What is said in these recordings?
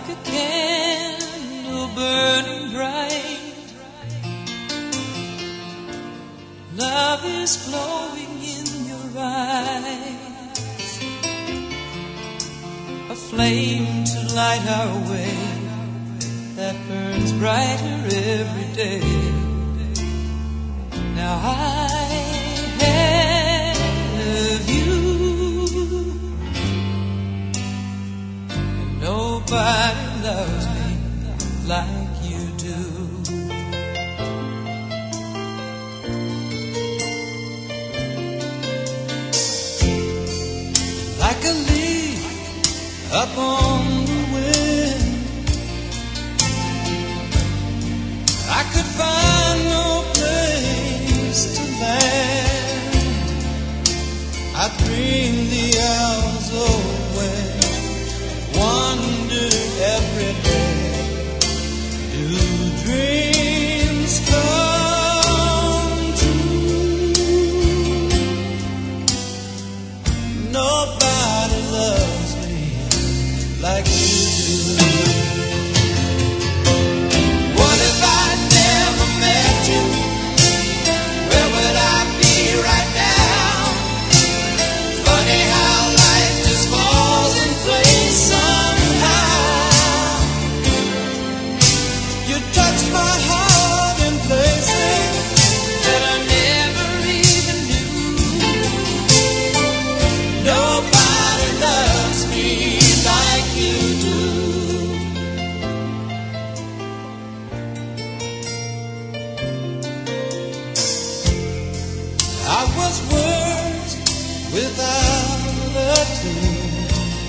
a candle burning bright. Love is glowing in your eyes, a flame to light our way that burns brighter every day. Now I have you, and nobody loves me like you do. Like a leaf up on the wind, I could find no place to land. I dream the hours away, wonder every day, do dreams come true? Nobody loves me like you do. What if I never met you? Where would I be right now? Funny how life just falls in place somehow. You touched my heart in places that I never even knew. Nobody loves me like you do. I was words without a tune.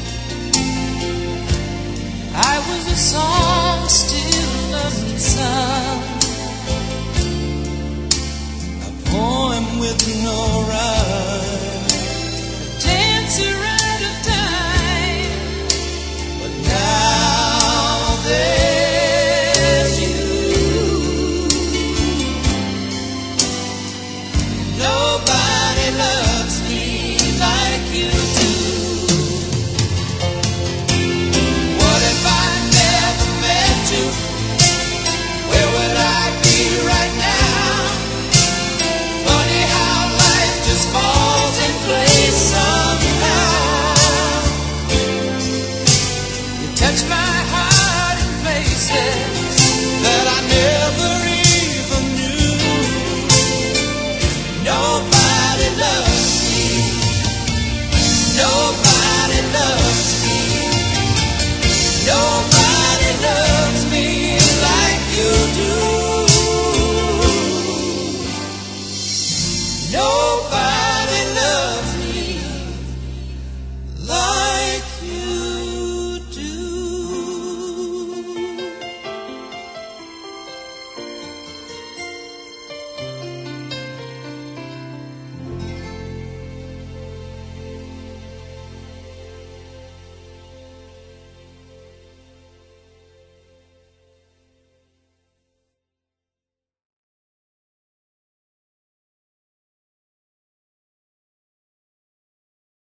I was a song still unsung, a poem with no rhyme.